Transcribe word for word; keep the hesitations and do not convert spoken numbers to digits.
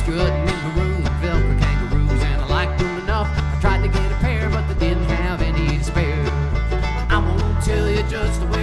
strutting in maroon Velcro kangaroos, and I liked them enough. I tried to get a pair, but they didn't have any to spare. I won't tell you just the way